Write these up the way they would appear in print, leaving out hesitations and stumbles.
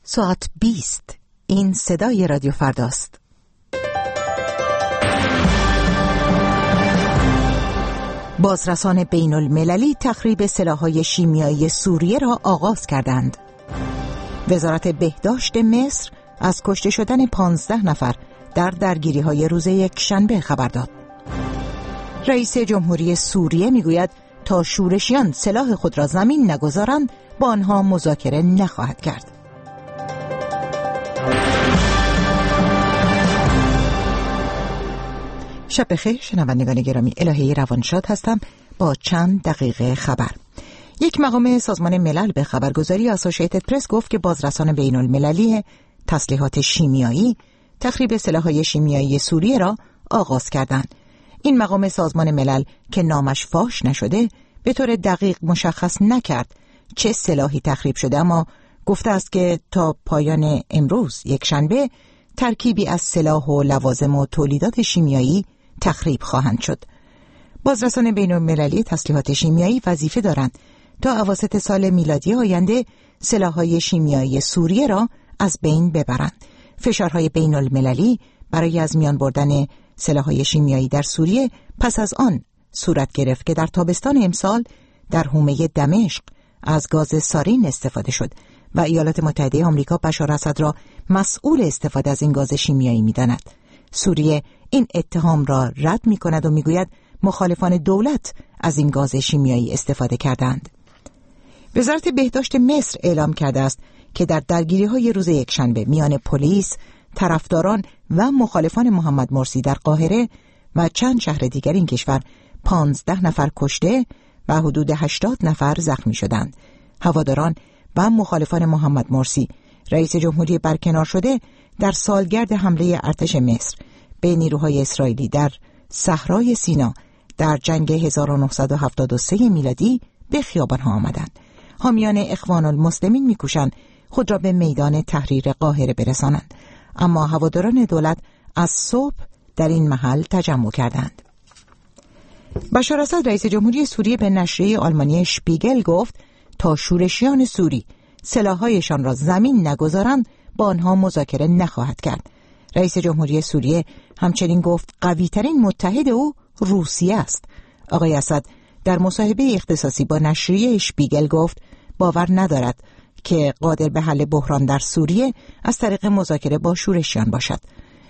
ساعت 20. این صدای رادیو فرداست. بازرسان بین المللی تخریب سلاح‌های شیمیایی سوریه را آغاز کردند. وزارت بهداشت مصر از کشته شدن 15 نفر در درگیری‌های روز یکشنبه خبر داد. رئیس جمهوری سوریه میگوید تا شورشیان سلاح خود را زمین نگذارند با آنها مذاکره نخواهد کرد. شب بخیر شنوندگان گرامی، الهی روانشاد هستم با چند دقیقه خبر. یک مقام سازمان ملل به خبرگزاری اسوشییتد پرس گفت که بازرسان بین المللی تسلیحات شیمیایی تخریب سلاح‌های شیمیایی سوریه را آغاز کردند. این مقام سازمان ملل که نامش فاش نشده به طور دقیق مشخص نکرد چه سلاحی تخریب شده، اما گفته است که تا پایان امروز یکشنبه ترکیبی از سلاح و لوازم و تولیدات شیمیایی تخریب خواهند شد. بازرسان بین المللی تسلیحات شیمیایی وظیفه دارند تا اواسط سال میلادی آینده سلاح‌های شیمیایی سوریه را از بین ببرند. فشارهای بین المللی برای از میان بردن سلاح‌های شیمیایی در سوریه پس از آن صورت گرفت که در تابستان امسال در حومه دمشق از گاز سارین استفاده شد و ایالات متحده آمریکا بشار اسد را مسئول استفاده از این گاز شیمیایی می‌داند. سوریه این اتهام را رد می‌کند و می‌گوید مخالفان دولت از این گاز شیمیایی استفاده کردند. وزارت بهداشت مصر اعلام کرده است که در درگیری‌های روز یکشنبه میان پلیس، طرفداران و مخالفان محمد مرسی در قاهره و چند شهر دیگر این کشور 15 نفر کشته و حدود 80 نفر زخمی شدند. هواداران و مخالفان محمد مرسی، رئیس جمهوری برکنار شده، در سالگرد حمله ارتش مصر به نیروهای اسرائیلی در صحرای سینا در جنگ 1973 میلادی به خیابان‌ها آمدند. حامیان اخوان المسلمین می‌کوشند خود را به میدان تحریر قاهره برسانند، اما هواداران دولت از صبح در این محل تجمع کردند. بشار اسد رئیس جمهوری سوریه به نشریه آلمانی شپیگل گفت تا شورشیان سوری سلاح‌هایشان را زمین نگذارند با آنها مذاکره نخواهد کرد. رئیس جمهوری سوریه همچنین گفت قوی‌ترین متحد او روسیه است. آقای اسد در مصاحبه اختصاصی با نشریه شپیگل گفت باور ندارد که قادر به حل بحران در سوریه از طریق مذاکره با شورشیان باشد.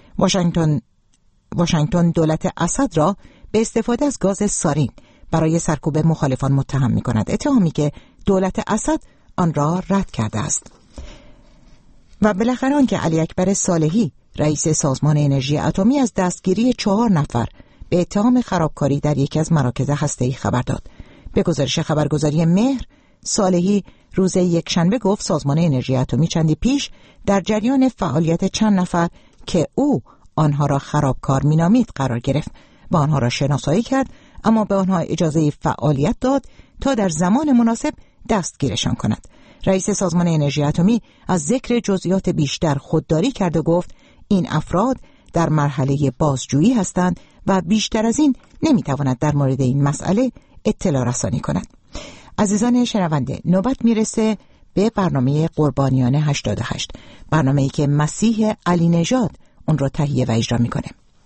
واشنگتن دولت اسد را به استفاده از گاز سارین برای سرکوب مخالفان متهم می‌کند، اتهامی که دولت اسد آن را رد کرده است. و بالاخره آنکه علی اکبر صالحی رئیس سازمان انرژی اتمی از دستگیری 4 نفر به اتهام خرابکاری در یکی از مراکز هسته‌ای خبر داد. به گزارش خبرگزاری مهر، صالحی روز یکشنبه گفت سازمان انرژی اتمی چندی پیش در جریان فعالیت چند نفر که او آنها را خرابکار مینامید قرار گرفت و آنها را شناسایی کرد، اما به آنها اجازه فعالیت داد تا در زمان مناسب دستگیرشان کند. رئیس سازمان انرژی اتمی از ذکر جزئیات بیشتر خودداری کرد و گفت این افراد در مرحله بازجویی هستند و بیشتر از این نمیتواند در مورد این مسئله اطلاع رسانی کند. عزیزان شنونده، نوبت میرسه به برنامه قربانیان 88، برنامه‌ای که مسیح علی نژاد اون رو تهیه و اجرا میکنه.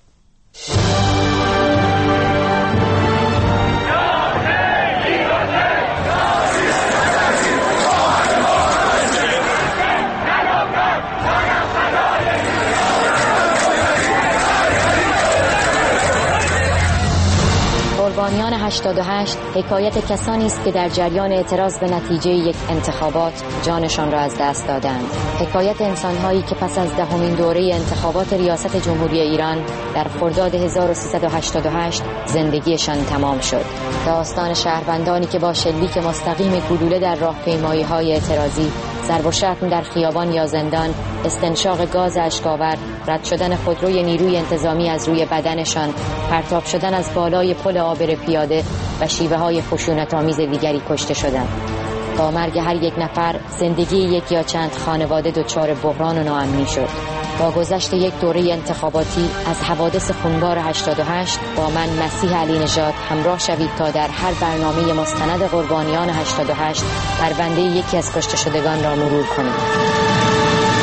قربانیان 88 حکایت کسانی است که در جریان اعتراض به نتیجه یک انتخابات جانشان را از دست دادند. حکایت انسان‌هایی که پس از 10مین دوره انتخابات ریاست جمهوری ایران در خرداد 1388 زندگیشان تمام شد. داستان شهروندانی که با شلیک مستقیم گلوله در راهپیمایی‌های اعتراضی، ضرب و شتم در خیابان یا زندان، استنشاق گاز اشک‌آور، رد شدن خودروی نیروی انتظامی از روی بدنشان، پرتاب شدن از بالای پل عابر پیاده و شیوه‌های خشونت‌آمیز دیگری کشته شدند. با مرگ هر یک نفر زندگی یک یا چند خانواده دچار بحران و ناامنی شد. با گذشت یک دوره انتخاباتی از حوادث خونبار 88 با من مسیح علی نژاد همراه شوید تا در هر برنامه مستند قربانیان 88 پرونده یکی از کشته شدگان را مرور کنیم.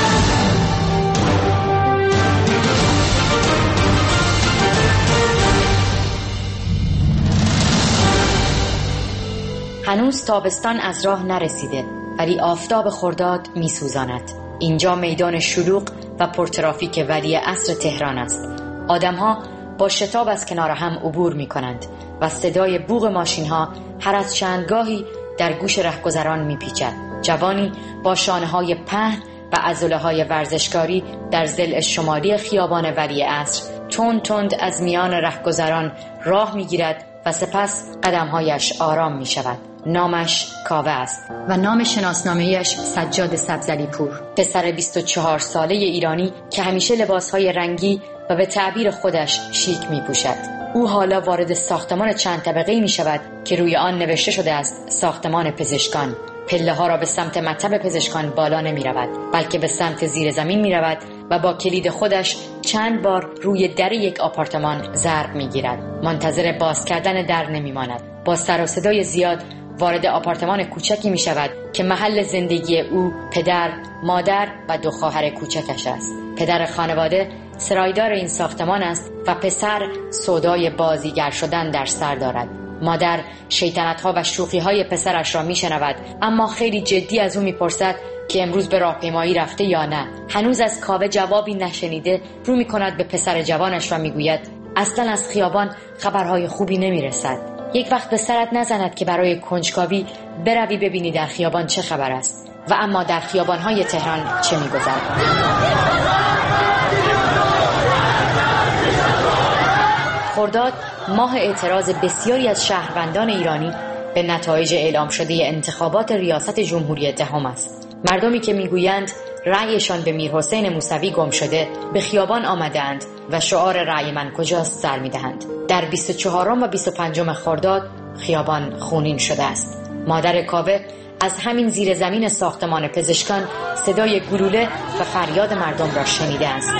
هنوز تابستان از راه نرسیده ولی آفتاب خرداد میسوزاند. اینجا میدان شلوغ و پرترافیک ولی عصر تهران است. آدم‌ها با شتاب از کنار هم عبور می‌کنند و صدای بوق ماشین‌ها هر از چندگاهی در گوش رهگذران می‌پیچد. جوانی با شانه‌های پهن و عضله‌های ورزشکاری در ضلع شمالی خیابان ولی عصر تند تند از میان رهگذران راه می‌گیرد و سپس قدم‌هایش آرام می‌شود. نامش کاوه است و نام شناسنامه‌ایش سجاد سبزعلی پور، پسر 24 ساله ایرانی که همیشه لباس‌های رنگی و به تعبیر خودش شیک می‌پوشد. او حالا وارد ساختمان چند طبقه‌ای می‌شود که روی آن نوشته شده است ساختمان پزشکان. پله‌ها را به سمت مطب پزشکان بالا نمی‌رود بلکه به سمت زیر زمین می‌رود و با کلید خودش چند بار روی در یک آپارتمان ضرب می‌گیرد. منتظر باز کردن در نمی‌ماند. با سر و صدای زیاد وارد آپارتمان کوچکی می شود که محل زندگی او، پدر، مادر و 2 خواهر کوچکش است. پدر خانواده سرایدار این ساختمان است و پسر سودای بازیگر شدن در سر دارد. مادر شیطنت‌ها و شوخی‌های پسرش را می‌شنود اما خیلی جدی از او می‌پرسد که امروز به راهپیمایی رفته یا نه. هنوز از کاوه جوابی نشنیده رو می‌کند به پسر جوانش و می‌گوید اصلاً از خیابان خبرهای خوبی نمی‌رسد. یک وقت به سرت نزند که برای کنجکاوی بروی ببینی در خیابان چه خبر است و اما در خیابان‌های تهران چه می‌گذرد. خرداد ماه اعتراض بسیاری از شهروندان ایرانی به نتایج اعلام شده انتخابات ریاست جمهوری دهم است. مردمی که میگویند رأیشان به میرحسین موسوی گم شده به خیابان آمدند و شعار رأی من کجاست سر میدهند. در 24 و 25 خرداد خیابان خونین شده است. مادر کاوه از همین زیر زمین ساختمان پزشکان صدای گلوله و فریاد مردم را شنیده است.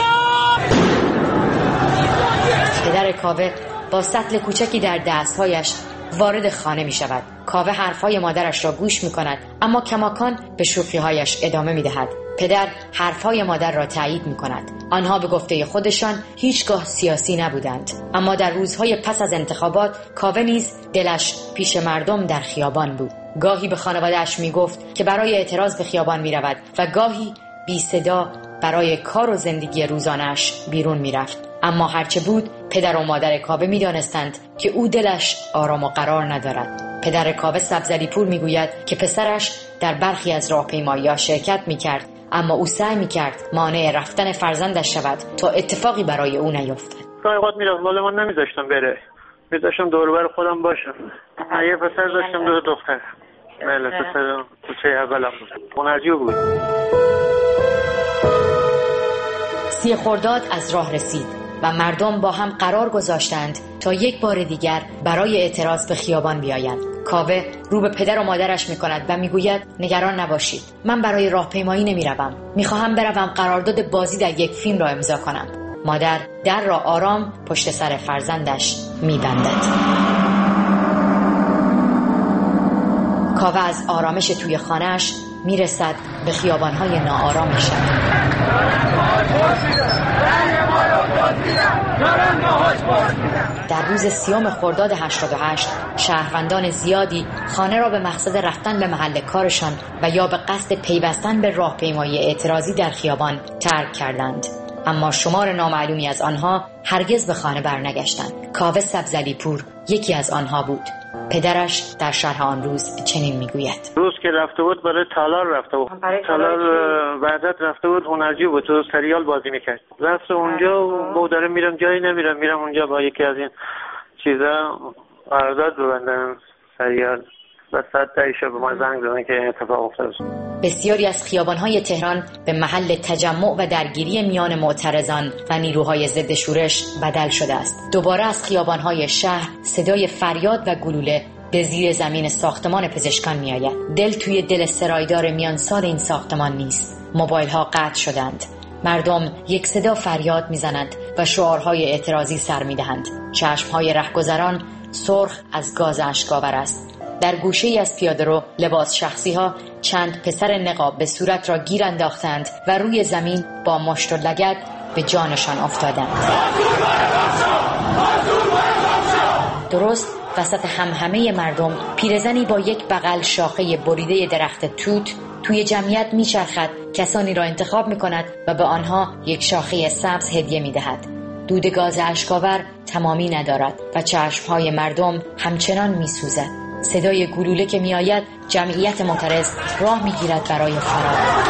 پدر کاوه با سطل کوچکی در دستهایش وارد خانه می شود. کاوه حرفهای مادرش را گوش می کند اما کماکان به شوخی‌هایش ادامه می دهد. پدر حرفهای مادر را تایید می کند. آنها به گفته خودشان هیچگاه سیاسی نبودند اما در روزهای پس از انتخابات کاوه نیز دلش پیش مردم در خیابان بود. گاهی به خانواده‌اش می گفت که برای اعتراض به خیابان می رود و گاهی بی صدا برای کار و زندگی روزانه‌اش بیرون می رفت. اما هرچه بود پدر و مادر کاوه می دانستند که او دلش آرام و قرار ندارد. پدر کاوه سبزعلی پور می گوید که پسرش در برخی از راهپیمایی‌ها شرکت می کرد اما او سعی می کرد مانع رفتن فرزندش شود تا اتفاقی برای او نیفتد. گاهی اوقات میرفت ولی من نمیذاشتم بره، میذاشتم دور و بر خودم باشم. یه پسر داشتم 2 دختر. بله پسر کوچه اولم بود. منرجی بود. 30 خرداد از راه رسید و مردم با هم قرار گذاشتند تا یک بار دیگر برای اعتراض به خیابان بیایند. کاوه رو به پدر و مادرش می‌کند و میگوید نگران نباشید، من برای راهپیمایی نمیروم، میخواهم بروم قرارداد بازی در یک فیلم را امضا کنم. مادر در را آرام پشت سر فرزندش میبندد. کاوه از آرامش توی خانه‌اش میرسد به خیابان‌های ناآرام شهر. در روز 30 خرداد 88 شهروندان زیادی خانه را به مقصد رفتن به محل کارشان و یا به قصد پیوستن به راهپیمایی اعتراضی در خیابان ترک کردند. اما شمار نامعلومی از آنها هرگز به خانه برنگشتند. کاوه سبزعلی پور یکی از آنها بود. پدرش در شرح آن روز چنین میگوید: روز که رفته بود برای تالار رفته بود، تالار وحدت رفته بود، هنرجی بود، تو سریال بازی میکرد. رفت اونجا و داره میرم جایی نمیرم، میرم اونجا با یکی از این چیزا قرارداد ببندم سریال. و ساعت 10 شب به ما زنگ زدن که اتفاق افتاد. بسیاری از خیابان‌های تهران به محل تجمع و درگیری میان معترضان و نیروهای ضد شورش بدل شده است. دوباره از خیابان‌های شهر صدای فریاد و گلوله به زیر زمین ساختمان پزشکان می‌آید. دل توی دل سرایدار میانسال این ساختمان نیست. موبایل‌ها قطع شدند. مردم یک صدا فریاد می‌زنند و شعارهای اعتراضی سر می‌دهند. چشم‌های رهگذران سرخ از گاز اشک‌آور است. در گوشه‌ای از پیاده‌رو لباس شخصی‌ها چند پسر نقاب به صورت را گیر انداختند و روی زمین با مشت و لگد به جانشان افتادند. درست وسط همهمه مردم پیرزنی با یک بغل شاخه بریده درخت توت توی جمعیت میچرخد، کسانی را انتخاب میکند و به آنها یک شاخه سبز هدیه میدهد. دود گاز اشک‌آور تمامی ندارد و چشمهای مردم همچنان میسوزد. صدای گلوله که میآید جمعیت معترض راه میگیرد برای فرار.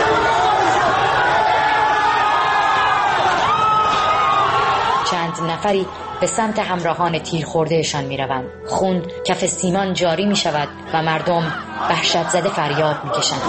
چند نفری به سمت همراهان تیر خوردهشان می روند. خون کف سیمان جاری می شود و مردم وحشت زده فریاد می کشند.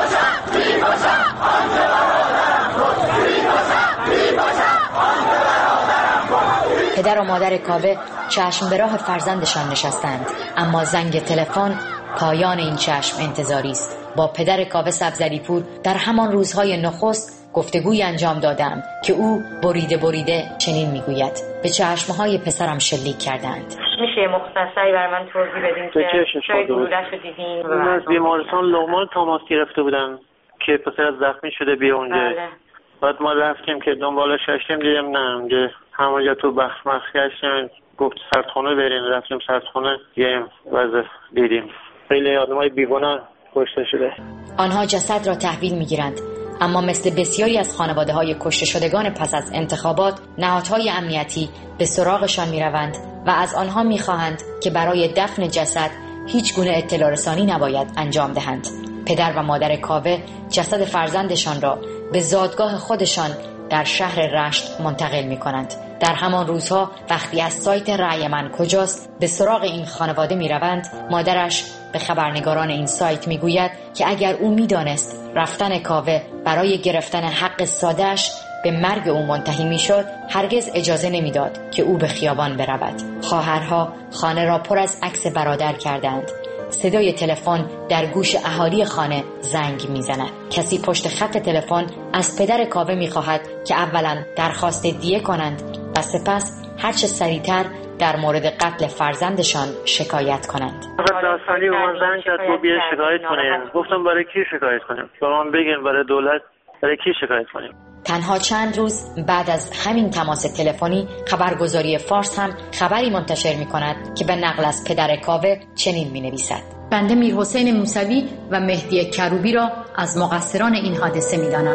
پدر و مادر کاوه چشم به راه فرزندشان نشستند، اما زنگ تلفن پایان این چشم انتظاری است. با پدر کاوه سبزعلیپور در همان روزهای نخست گفتگوی انجام دادم که او بریده چنین میگوید: به چشمهای پسرم شلیک کردند. میشه مختصری برای من توضیح بدین که شاید گلوله‌اش رو دیدین؟ من از بیمارستان لغمان تماس گرفته بودم که پسر زخمی شده بیا اونجا. بله. بعد ما رفتیم که دنبالش گشتیم، دیدیم نه اونجا همونجا تو بخش گشتیم، گفت سردخونه بریم. رفتیم سردخونه، یه وضع دیدیم خیلی آدمای بیگناه کشته شده. آنها جسد را تحویل میگیرند، اما مثل بسیاری از خانواده‌های کشته شدگان پس از انتخابات، نهادهای امنیتی به سراغشان می‌روند و از آنها می‌خواهند که برای دفن جسد هیچ گونه اطلاع رسانی نباید انجام دهند. پدر و مادر کاوه جسد فرزندشان را به زادگاه خودشان در شهر رشت منتقل می‌کنند. در همان روزها وقتی از سایت رأی من کجاست به سراغ این خانواده می‌روند، مادرش به خبرنگاران این سایت میگوید که اگر او میدانست رفتن کاوه برای گرفتن حق ساده‌اش به مرگ او منتهی میشد، هرگز اجازه نمیداد که او به خیابان برود. خواهرها خانه را پر از عکس برادر کردند. صدای تلفن در گوش اهالی خانه زنگ میزند. کسی پشت خط تلفن از پدر کاوه میخواهد که اولا درخواست دیه کنند و سپس هرچه سریعتر در مورد قتل فرزندشان شکایت کنند. داستانی به من زنگ کرد تو بیا شکایت کنیم. گفتم برای کی شکایت کنیم؟ به من بگین برای دولت برای کی شکایت کنیم؟ تنها چند روز بعد از همین تماس تلفنی خبرگزاری فارس هم خبری منتشر می کند که به نقل از پدر کاوه چنین می نویسد: بنده میرحسین موسوی و مهدی کروبی را از مقصران این حادثه می دانم.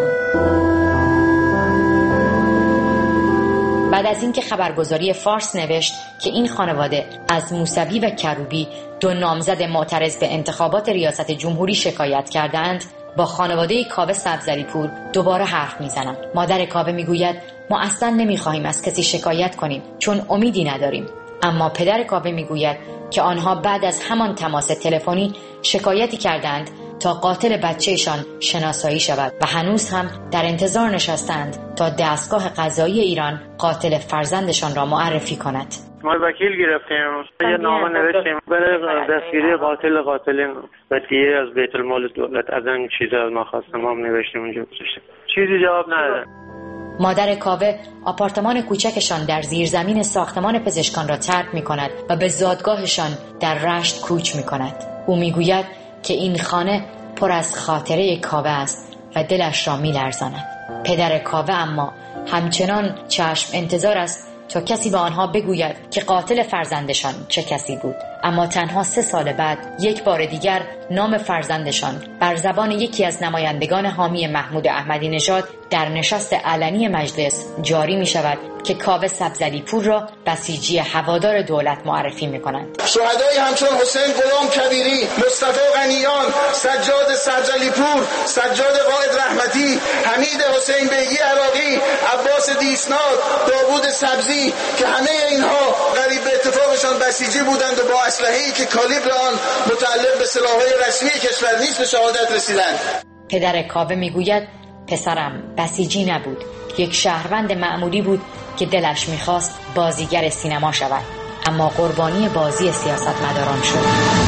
بعد از اینکه خبرگزاری فارس نوشت که این خانواده از موسوی و کروبی، دو نامزد معترض به انتخابات ریاست جمهوری، شکایت کردند، با خانواده کاوه سبزعلیپور دوباره حرف میزنم. مادر کاوه میگوید ما اصلا نمیخواهیم از کسی شکایت کنیم چون امیدی نداریم. اما پدر کاوه میگوید که آنها بعد از همان تماس تلفنی شکایتی کردند تا قاتل بچهشان شناسایی شود و هنوز هم در انتظار نشستند تا دستگاه قضایی ایران قاتل فرزندشان را معرفی کند. ما وکیل گرفتیم، یه نامه نوشتیم برای دستگیری قاتلین و دیگه از بیت المال دولت. از این چیزا از ما خواستم، ما هم نوشتیم اونجا گذاشتیم، چیزی جواب نداد. مادر کاوه آپارتمان کوچکشان در زیرزمین ساختمان پزشکان را ترک می کند و به زادگاهشان در رشت کوچ می کند. او می گوید که این خانه پر از خاطره کاوه است و دلش را می لرزاند. پدر کاوه اما همچنان چشم انتظار است تا کسی به آنها بگوید که قاتل فرزندشان چه کسی بود. اما تنها 3 سال بعد یک بار دیگر نام فرزندشان بر زبان یکی از نمایندگان حامی محمود احمدی نژاد در نشست علنی مجلس جاری می شود که کاوه سبزعلیپور را بسیجی هوادار دولت معرفی می کنند. شهدای همچون حسین غلام کبیری، مصطفی غنیان، سجاد سبزعلیپور، سجاد قائد رحمتی، حمید حسین بیگی عراقی، عباس دیسناد، داوود سبزی که همه اینها قریب به اتفاقشان بسیجی بودند و با اسلحه‌ای که کالیبر آن متعلق به سلاح‌های رسمی کشور نیست به شهادت رسیدند. پدر کاوه میگوید پسرم بسیجی نبود، یک شهروند معمولی بود که دلش میخواست بازیگر سینما شود، اما قربانی بازی سیاستمداران شد.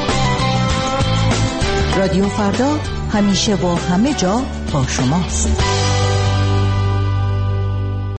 رادیو فردا همیشه و همه جا با شماست.